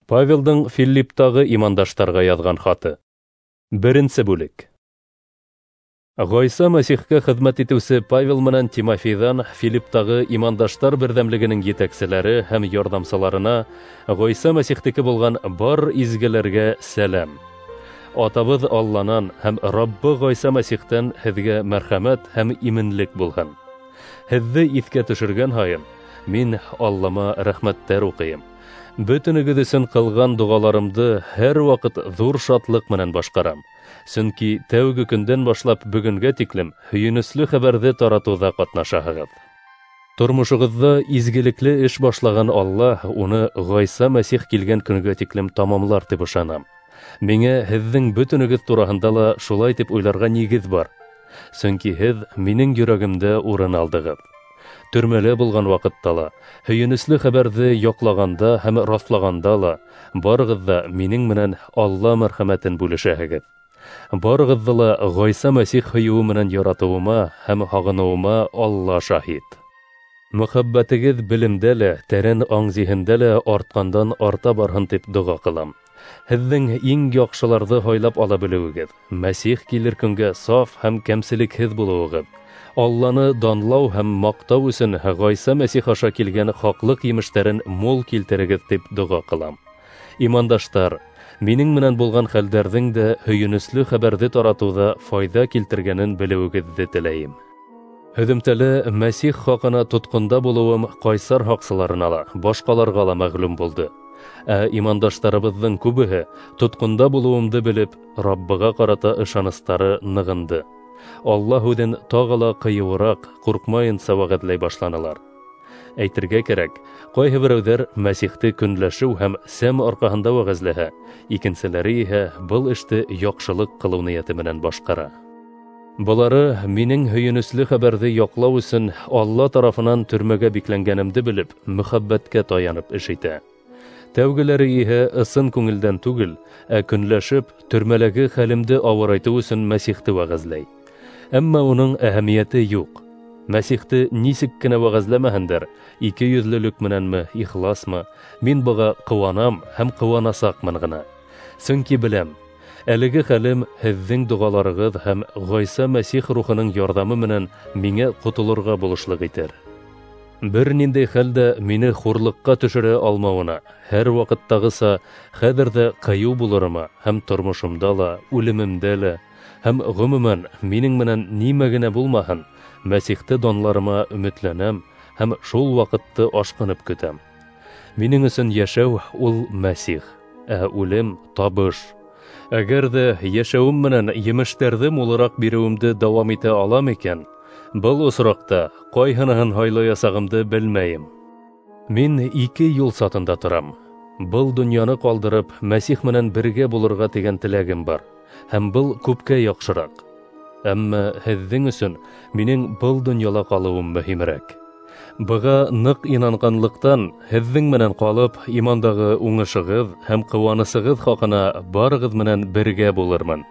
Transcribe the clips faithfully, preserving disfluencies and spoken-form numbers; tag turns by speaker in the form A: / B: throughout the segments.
A: Павелдың Филипптагы имандаштарға яҙған хаты. Беренсе бүлек. Гайса Мәсихкә хеҙмәт итеүсе Павел менән Тимофейҙан Филипптагы имандаштар берҙәмлегенең етәкселәре һәм ярҙамсыларына Гайса Мәсихтеке булған бар изгеләргә сәлам. Атабыҙ Алланан һәм Раббы Гайса Мәсихтән һеҙгә мәрхәмәт һәм именлек булһын. Һеҙҙе иҫкә төшөргән һайын, мин Аллама рәхмәттәр уҡыйым. Бөтөнөгөҙ өсөн ҡылған дуғаларымды һәр ваҡыт ҙур шатлыҡ менән башҡарам. Сөнки тәүге көндән башлап бөгөнгә тиклем һөйөнөслө хәбәрҙе таратыуҙа ҡатнашаһығыҙ. Тормошоғоҙҙа изгелекле эш башлаған Алла уны Гайса Мәсих килгән көнгә тиклем тамамлар тип ышанам. Миңә һеҙҙең бөтөнөгөҙ тураһында ла шулай тип уйларға нигеҙ бар. Сөнки һеҙ минең йөрәгемдә урын алдығыҙ. Төрмәлә булған ваҡытта ла, һөйөнөслө хәбәрҙе яҡлағанда һәм раҫлағанда ла, барығыҙ ҙа минең менән Алла мәрхәмәтен бүлешәһегеҙ. Барығыҙҙы ла Гайса Мәсих һөйөүе менән яратыуыма һәм һағыныуыма Алла шаһит. Мөхәббәтегеҙ белемдә лә, тәрән аңзиһендә лә артҡандан арта барһын тип доға ҡылам. Һеҙҙең иң яҡшыларҙы һайлап ала белеүегеҙ, Мәсих килер көнгә саф һәм кәмселекһеҙ булыуығыҙ, Алланы данлау һәм маҡтау өсөн Гайса Мәсих аша килгән хаҡлыҡ емештәрен мул килтерегеҙ тип доға ҡылам. Имандаштар, минең менән булған хәлдәрҙең дә һөйөнөслө хәбәрҙе таратыуҙа файҙа килтергәнен белеүегеҙҙе теләйем. Һөҙөмтәле Мәсих хаҡына тотҡонда булыуым ҡайсар һаҡсыларына ла, башҡаларға ла мәғлүм булды. Ә имандаштарыбыҙҙың күбеһе тотҡонда булыуымды белеп, Раббыға ҡарата ышаныстары нығынды. Алла һүҙен тағы ла ҡыйыуыраҡ, ҡурҡмайынса вәғәҙләй башланылар. Әйтергә кәрәк, ҡайһы берәүҙәр Мәсихте көнләшеү һәм сәм арҡаһында вәғәзләһә, икенселәре иһә был эште яҡшылыҡ ҡылыу ниәте менән башҡара. Былары минең һөйөнөслө хәбәрҙе яҡлау өсөн Алла тарафынан төрмәгә бикләнгәнемде белеп, мөхәббәткә таянып эш итә. Тәүгеләре иһә ысын күңелдән түгел, ә көнләшеп, төрмәләге хәлемде ауырайтыу өсөн Мәсихте вәғәзләй. Әммә уның әһәмиәте юҡ. Мәсихте нисек кенә вәғәзләмәһендәр, ике йөҙлөлөк менәнме, ихласмы, мин быға ҡыуанам һәм ҡыуанасаҡмын ғына. Сөнки беләм, әлеге хәлем һеҙҙең доғаларығыҙ һәм Гайса Мәсих рухының ярҙамы менән миңә ҡотолорға булышлыҡ итер. Бер ниндәй хәлдә мине хурлыҡҡа төшөрә алмауына, һәр ваҡыттағыса хәҙер ҙә ҡыйыу булырыма һәм тормошомда ла, үлемемдә лә, һәм ғөмүмән минең менән нимә генә булмаһын, Мәсихте данларыма өмөтләнәм һәм шул ваҡытты ашҡынып көтәм. Минең өсөн йәшәү ул Мәсих, ә үлем табыш. Әгәр ҙә йәшәүем менән емештәрҙе мулыраҡ биреүемде дауам итә алам икән, был осраҡта ҡайһыныһын һайлаясағымды белмәйем. Мин ике юл сатында торам. Был донъяны ҡалдырып, Мәсих менән бергә булырға тигән теләгем бар, һәм был күпкә яҡшыраҡ. Әммә һеҙҙең өсөн минең был донъяла ҡалыуым мөһимерәк. Быға ныҡ инанғанлыҡтан, һеҙҙең менән ҡалып, имандағы уңышығыҙ һәм ҡыуанысығыҙ хаҡына барығыҙ менән бергә булырмын.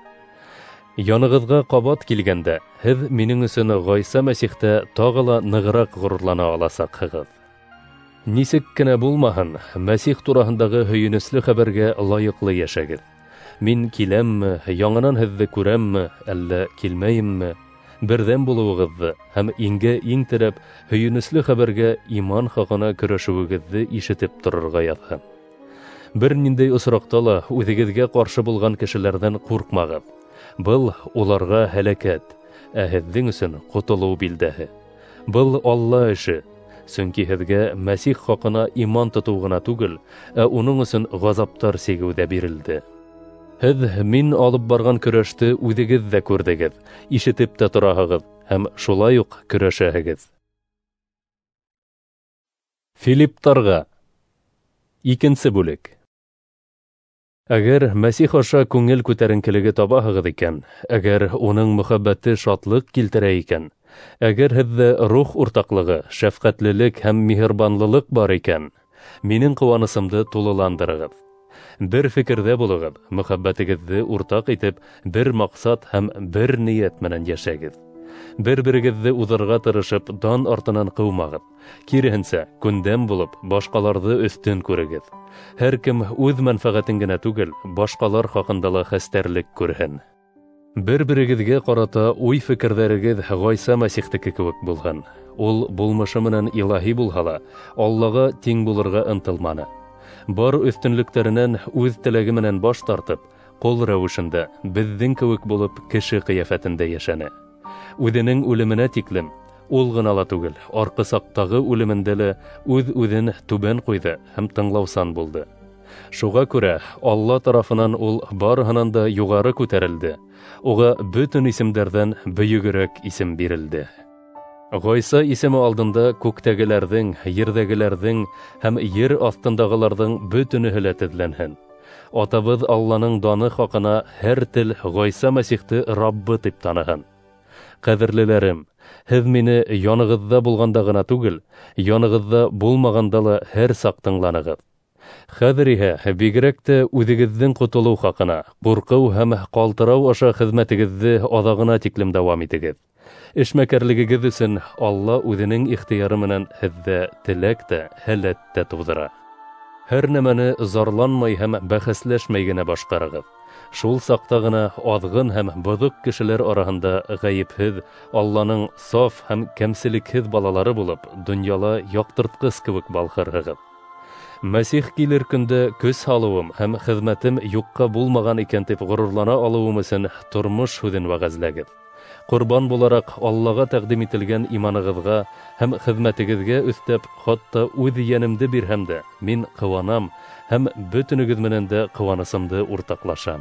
A: Янығыҙға ҡабат килгәндә, һеҙ минең өсөн Гайса Мәсихтә тағы ла нығыраҡ ғорурлана аласаҡһығыҙ. Нисек кенә булмаһын, Мәсих тураһындағы һөйөнөслө хәбәргә лайыҡлы йәшәгеҙ. Мин киләмме, яңынан һеҙҙе күрәмме, әллә килмәйемме, берҙәм булыуығыҙҙы һәм иңгә иң терәп һөйөнөслө хәбәргә иман хаҡына көрәшеүегеҙҙе ишетеп торорға яҙһын. Бер ниндәй осраҡта ла үҙегеҙгә ҡаршы булған кешеләрҙән ҡурҡмағыҙ. Был уларға һәләкәт, ә һеҙҙең өсөн ҡотолоу билдәһе. Был Алла эше, сөнки һеҙгә Мәсих хаҡына иман тотоу ғына түгел, ә уның өсөн ғазаптар сигеү ҙә бирелде. Һеҙ мин алып барған көрәште үҙегеҙ ҙә күрҙегеҙ, ишетеп тә тораһығыҙ һәм шулай уҡ көрәшәһегеҙ. Филипптарға. Икенсе бүлек. Әгәр Мәсих аша күңел күтәренкелеге табаһығыҙ икән, әгәр уның мөхәббәте шатлыҡ килтерә икән, әгәр һеҙҙә рух уртаҡлығы, шәфҡәтлелек һәм миһырбанлылыҡ бар икән, минең ҡыуанысымды тулыландырығыҙ. Бер фекерҙә булығыҙ, мөхәббәтегеҙҙе уртаҡ итеп, бер маҡсат һәм бер ниәт менән йәшәгеҙ. Бер-берегеҙҙе уҙырға тырышып, дан артынан ҡыумағыҙ. Киреһенсә, күндәм булып, башҡаларҙы өҫтөн күрегеҙ. Һәр кем үҙ мәнфәғәтен генә түгел, башҡалар хаҡында ла хәстәрлек күрһен. Бер-берегеҙгә ҡарата уй-фекерҙәрегеҙ Ғайса Мәсихтеке кеүек булһын. Ул булмышы менән илаһи булһа ла, Аллаға тиң булырға ынтылманы. Бар өҫтөнлөктәренән үҙ теләге менән баш тартып, ҡол рәүешендә, беҙҙең кеүек булып, кеше ҡиәфәтендә йәшәне. Үҙенең үлеменә тиклем, ул ғына ла түгел, арҡы саҡтағы үлемендә лә үҙ-үҙен түбән ҡуйҙы һәм тыңлаусан булды. Шуға күрә Алла тарафынан ул барыһынан да юғары күтәрелде. Уға бөтөн исемдәрҙән бөйөгөрәк исем бирелде. Ғайса исеме алдында күктәгеләрҙең, ерҙәгеләрҙең һәм ер аҫтындағыларҙың бөтөнөһө лә теҙләнһен. Атабыҙ Алланың даны хаҡына һәр тел Ғайса Мәсихте Раббы тип таныһын. Ҡәҙерлеләрем, һеҙ мине янығыҙҙа булғанда ғына түгел, янығыҙҙа булмағанда ла һәр саҡ тыңланығыҙ. Хәҙер иһә бигерәк тә үҙегеҙҙең ҡотолоу хаҡына, ҡурҡыу һәм ҡалтырау аша хеҙмәтегеҙҙе аҙағына тиклем дауам итегеҙ. Эшмәкәрлегегеҙ өсөн Алла үҙенең ихтыяры менән һеҙҙә теләк тә, һәләт тә тыуҙыра. Һәр нәмәне зарланмай һәм бәхәсләшмәй генә башҡарығыҙ. Шул саҡта ғына аҙғын һәм боҙоҡ кешеләр араһында ғәйепһеҙ, Алланың саф һәм кәмселекһеҙ балалары булып, донъяла яҡтыртҡыс кеүек балҡырһығыҙ. Мәсих килер көндә көс һалыуым һәм хеҙмәтем юҡҡа булмаған икән тип ғорурлана алыуым өсөн тормош һүҙен вәғәзләгеҙ. Ҡорбан булараҡ Аллаға тәҡдим ителгән иманығыҙға һәм хеҙмәтегеҙгә өҫтәп, хатта үҙ йәнемде бирһәм дә, мин ҡыуанам һәм бөтөнөгөҙ менән дә ҡыуанысымды уртаҡлашам.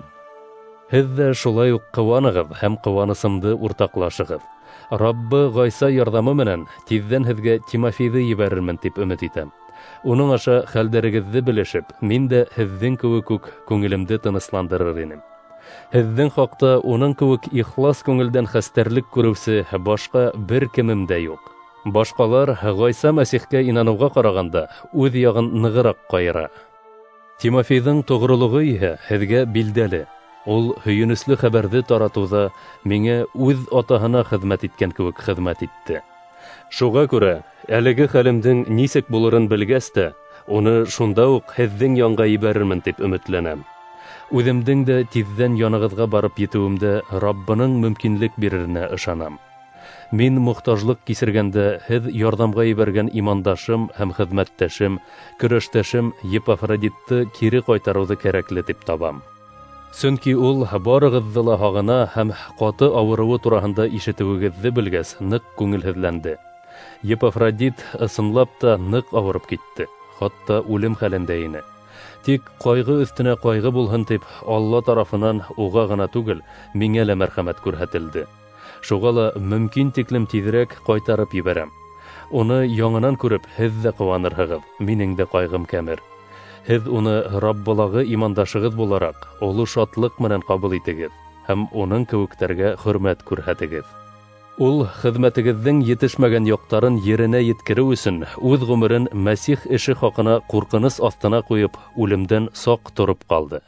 A: Һеҙ ҙә шулай уҡ ҡыуанығыҙ һәм ҡыуанысымды уртаҡлашығыҙ. Раббы Ғайса ярҙамы менән тиҙҙән һеҙгә Тимофейҙы ебәрермен тип өмөт итәм. Уның аша хәлдәрегеҙҙе белешеп, мин дә һеҙҙең кеүек үк күңелемде тынысландырыр инем. Һеҙҙең хаҡта уның кеүек ихлас күңелдән хәстәрлек күреүсе башҡа бер кемем дә юҡ. Башҡалар Ғайса Мәсихкә инаныуға ҡарағанда үҙ яғын нығыраҡ ҡайыра. Тимофейҙың тоғролоғо иһә һеҙгә билдәле. Ул һөйөнөслө хәбәрҙе таратыуҙа миңә үҙ атаһына хеҙмәт иткән кеүек хеҙмәт итте. Шуға күрә, әлеге хәлемдең нисек булырын белгәс тә, уны шунда уҡ һеҙҙең янға ебәрермен тип өмөтләнәм. Үҙемдең дә тиҙҙән янығыҙға барып етеүемдә Раббының мөмкинлек биреренә ышанам. Мин мохтажлыҡ кисергәндә һеҙ ярҙамға ебәргән имандашым һәм хеҙмәттәшем, көрәштәшем Епафродитты кире ҡайтарыуҙы кәрәкле тип табам. Сөнки ул барығыҙҙы ла һағына һәм ҡаты ауырыуы тураһында ишетеүегеҙҙе белгәс, ныҡ күңелһеҙләнде. Епафродит ысынлап та ныҡ ауырып китте, хатта үлем хәлендә ине. Тик ҡайғы өҫтөнә ҡайғы булһын тип, Алла тарафынан уға ғына түгел, миңә лә мәрхәмәт күрһәтелде. Шуға ла мөмкин тиклем тиҙерәк ҡайтарып ебәрәм. Уны яңынан күреп, һеҙ ҙә ҡыуанырһығыҙ, минең дә ҡайғым кәмер. Һеҙ уны Раббылағы имандашығыҙ булараҡ, оло шатлыҡ менән ҡабул итегеҙ һәм уның кеүектәргә хөрмәт күрһәтегеҙ. Ул хеҙмәтегеҙҙең етешмәгән яҡтарын еренә еткереү өсөн үҙ ғүмерен Мәсих эше хаҡына ҡурҡыныс аҫтына ҡуйып, үлемдән саҡ тороп ҡалды.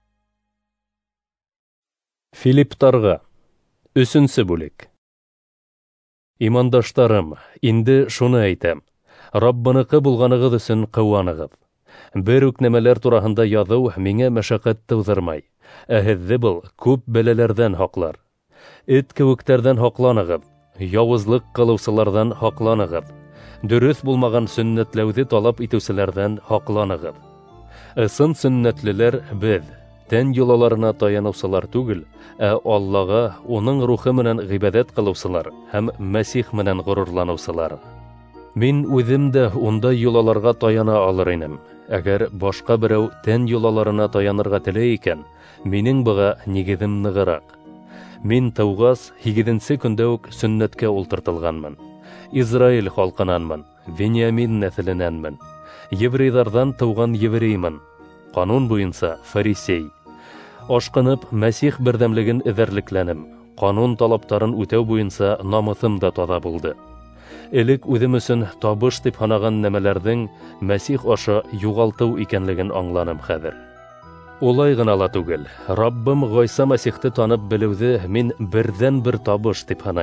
A: Филипптарға. Өсөнсө бүлек. Имандаштарым, инде шуны әйтәм. Раббыныҡы булғанығыҙ өсөн ҡыуанығыҙ. Бер үк нәмәләр тураһында яҙыу миңә мәшәҡәт тыуҙырмай, ә һеҙҙе был күп бәләләрҙән һаҡлар. Эт кеүектәрҙән һаҡланығыҙ, яуызлыҡ ҡылыусыларҙан һаҡланығыҙ, дөрөҫ булмаған сөннәтләүҙе талап итеүселәрҙән һаҡланығыҙ. Ысын сөннәтлеләр беҙ, тән йолаларына таяныусылар түгел, ә Аллаға, уның рухы менән ғибәҙәт ҡылыусылар һәм Мәсих менән ғорурланыусылар. Мин үҙем дә ундай йолаларға таяна алыр инем. Әгәр башҡа берәү тән йолаларына таянырға теләй икән, минең быға нигеҙем нығыраҡ. Мин тыуғас, һигеҙенсе көндә үк сөннәткә ултыртылғанмын. Израиль халҡынанмын, Вениамин нәҫеленәнмен. Еврейҙарҙан тыуған евреймын. Ҡанун буйынса фарисей. Ашҡынып, Мәсих берҙәмлеген эҙәрлекләнем. Ҡанун талаптарын үтәү буйынса намыҫым да таҙа булды. Элек үҙем өсөн табыш тип һанаған нәмәләрҙең Мәсих аша юғалтыу икәнлеген аңланым хәҙер. Улай ғына ла түгел, Раббым Ғайса Мәсихте танып белеүҙе мин берҙән бер табыш тип һанайым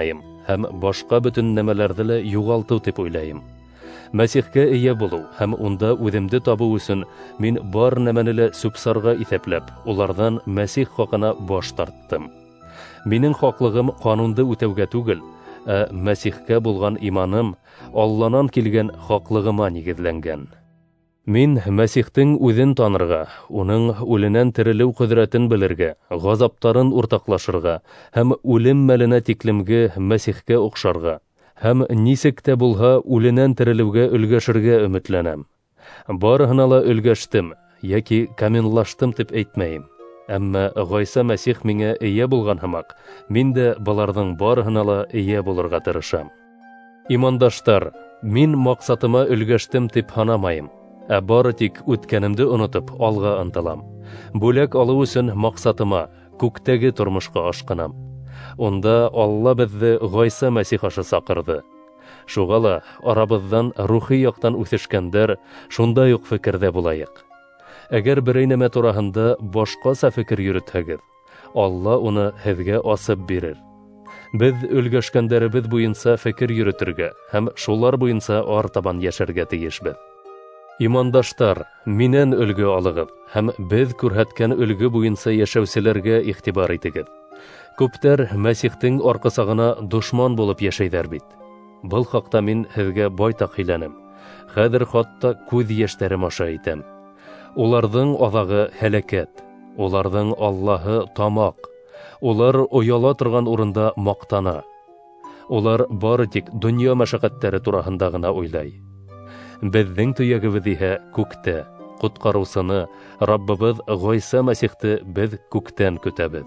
A: һәм башка бөтен нәмәләрҙе лә юғалтыу тип уйлайым. Мәсихкә ия булыу һәм унда үҙемде табыу өсөн мин бар нәмәне лә сүпсарға иҫәпләп, уларҙан Мәсих хаҡына баш тарттым. Минең хаҡлығым ҡанунды үтәүгә түгел, ә Мәсихкә булған иманым Алланан килгән хаҡлығыма нигеҙләнгән. Мин Мәсихтең үҙен танырға, уның үленән терелеү ҡөҙрәтен белергә, ғазаптарын уртаҡлашырға һәм үлем мәленә тиклемге Мәсихкә оҡшарға, һәм нисек тә булһа үленән терелеүгә өлгәшергә өмөтләнәм. Барыһына ла өлгәштем, йәки камиллаштым тип әйтмәйем. Әммә Ғайса Мәсих миңә эйә булған һымаҡ, мин дә быларҙың барыһына ла эйә булырға тырышам. Имандаштар, мин маҡсатыма өлгәштем тип һанамайым, ә бары тик үткәнемде онотоп алға ынтылам. Бүләк алыу өсөн маҡсатыма, күктәге тормошҡа ашҡынам. Унда Алла беҙҙе Ғайса Мәсих ашы саҡырҙы. Шуға ла арабыҙҙан рухи яҡтан үҫешкәндәр шундай уҡ фекерҙә булайыҡ. Әгәр берәй нәмә тураһында башҡаса фекер йөрөтһәгеҙ, Алла уны һеҙгә асып бирер. Беҙ өлгәшкәндәребеҙ буйынса фекер йөрөтөргә һәм шулар буйынса артабан йәшәргә тейешбеҙ. Имандаштар, минән өлгө алығыҙ һәм беҙ күрһәткән өлгө буйынса йәшәүселәргә иғтибар итегеҙ. Күптәр Мәсихтең арҡысағына дошман булып йәшәйҙәр бит. Был хаҡта мин һеҙгә байтаҡ һөйләнем. Хәҙер хатта күҙ йәштәрем аша итәм. Уларҙың аҙағы һәләкәт, уларҙың Аллаһы тамаҡ, улар ояла торған урында маҡтана. Улар бары тик донъя мәшәҡәттәре тураһында ғына уйлай. Беҙҙең төйәгебеҙ иһә күктә, ҡотҡарыусыны, Раббыбыҙ Ғайса Мәсихте беҙ күктән көтәбеҙ.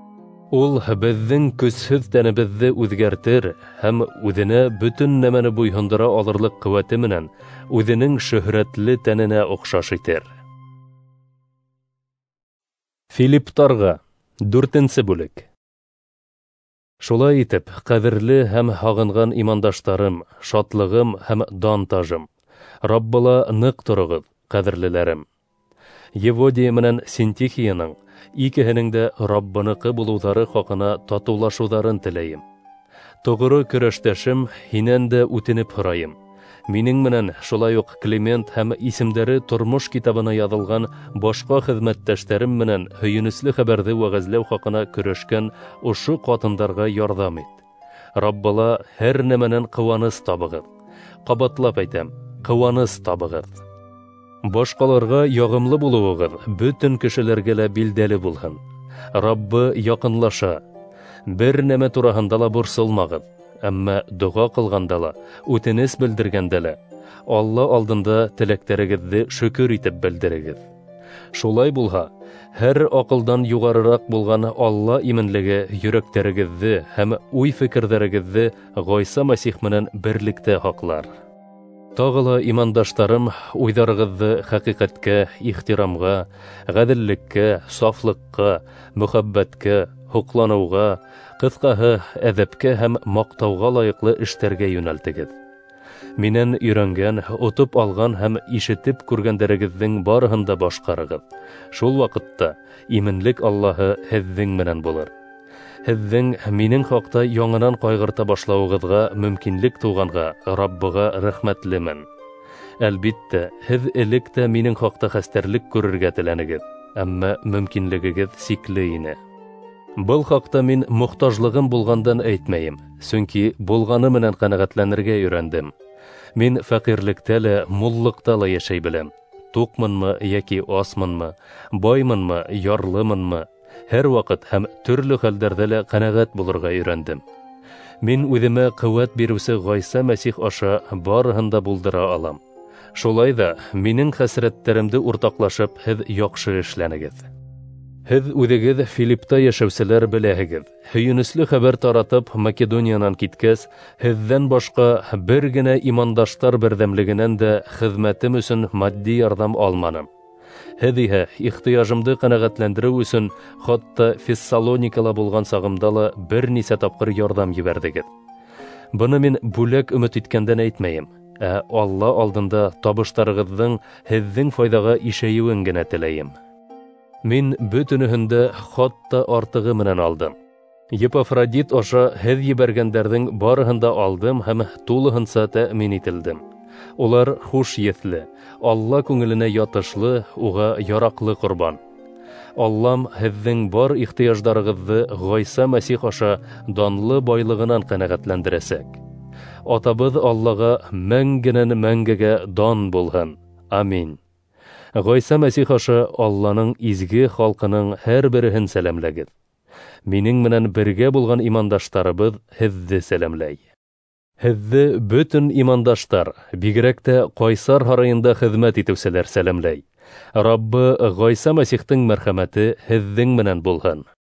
A: Ул беҙҙең көсһөҙ тәнебеҙҙе үҙгәртер һәм үҙенә бөтөн нәмәне буйһондора алырлыҡ ҡеүәте менән үҙенең шөһрәтле тәненә оҡшаш итер. Филипптарға дүртенсе бүлек. Шулай итеп, ҡәҙерле һәм һағынған имандаштарым, шатлығым һәм дан тажым, Раббыла ныҡ тороғоҙ, ҡәҙерлеләрем. Еводия менән Синтихияның икеһенең дә Раббыныҡы булыуҙары хаҡына татыулашыуҙарын теләйем. Тоғро көрәштәшем, һинән дә үтенеп һорайым. Минең менән шулай уҡ Климент һәм исемдәре тормош китабына яҙылған башҡа хеҙмәттәштәрем менән һөйөнөслө хәбәрҙе вәғәзләү хаҡына көрәшкән ошо ҡатындарға ярҙам ит. Раббыла һәр нәмәнән ҡыуаныс табығыҙ. Ҡабатлап әйтәм, ҡыуаныс табығыҙ. Башҡаларға яғымлы булыуығыҙ бөтөн кешеләргә лә билдәле булһын. Раббы яҡынлаша. Бер нәмә тураһында ла борсолмағыҙ. Әммә доға ҡылғанда ла, үтенес белдергәндә лә, Алла алдында теләктәрегеҙҙе шөкөр итеп белдерегеҙ. Шулай булһа, һәр аҡылдан юғарыраҡ булған Алла именлеге йөрәктәрегеҙҙе һәм уй-фекерҙәрегеҙҙе Ғайса Мәсих менән берлектә һаҡлар. Тағы ла, имандаштарым, уйҙарығыҙҙы хәҡиҡәткә, ихтирамға, ғәҙеллеккә, сафлыҡҡа, мөхәббәткә, һоҡланыуға, ҡыҫҡаһы, әҙәпкә һәм маҡтауға лайыҡлы эштәргә йүнәлтегеҙ. Минән өйрәнгән, отоп алған һәм ишетеп күргәндәрегеҙҙең барыһын да башҡарығыҙ. Шул ваҡытта именлек Аллаһы һеҙҙең менән булыр. Һеҙҙең минең хаҡта яңынан ҡайғырта башлауығыҙға мөмкинлек тыуғанға Раббыға рәхмәтлемен. Әлбиттә, һеҙ элек тә минең хаҡта хәстәрлек күрергә теләнегеҙ, әммә мөмкинлегегеҙ сикле ине. Был хаҡта мин мохтажлығым булғандан әйтмәйем, сөнки булғаны менән ҡәнәғәтләнергә өйрәндем. Мин фәҡирлектә лә, муллыҡта ла йәшәй беләм. Туҡмынмы йәки асмынмы, баймынмы, ярлымынмы, һәр ваҡыт һәм төрлө хәлдәрҙә лә ҡәнәғәт булырға өйрәндем. Мин үҙемә ҡеүәт биреүсе Ғайса Мәсих аша барыһын да булдыра алам. Шулай ҙа минең хәсрәттәремде уртаҡлашып, һеҙ яҡшы эшләнегеҙ. Һеҙ үҙегеҙ Филиппта йәшәүселәр беләһегеҙ. Һөйөнөслө хәбәр таратып Македониянан киткәс, һеҙҙән башҡа бер генә имандаштар берҙәмлегенән дә хеҙмәтем өсөн матди ярҙам алманым. Һеҙ иһә ихтыяжымды ҡәнәғәтләндереү өсөн хатта Фессалоникала булған сағымда ла бер нисә тапҡыр ярҙам ебәрҙегеҙ. Быны мин бүләк өмөт иткәндән әйтмәйем, ә Алла алдында табыштарығыҙҙың һеҙҙең файҙаға ишәйеүен генә теләйем. Мин бөтөнөһөндә хатта артығы менән алдым. Епафродит аша һеҙ ебәргәндәрҙең барыһын да алдым һәм тулыһынса тәьмин ителдем. Улар хуш еҫле, Алла күңеленә ятышлы, уға яраҡлы ҡорбан. Аллам һеҙҙең бар ихтыяждарығыҙҙы Ғайса Мәсих аша данлы байлығынан ҡәнәғәтләндерәсәк. Атабыҙ Аллаға мәңгенән мәңгегә дан булһын. Амин. Ғайса Мәсих аша Алланың изге халҡының һәр береһен сәләмләгеҙ. Минең менән бергә булған имандаштарыбыҙ һеҙҙе сәләмләй. Һеҙҙе бөтөн имандаштар, бигерәк тә Ҡайсар һарайында хеҙмәт итеүселәр сәләмләй. Раббы Ғайса Мәсихтең мәрхәмәте һеҙҙең менән булһын.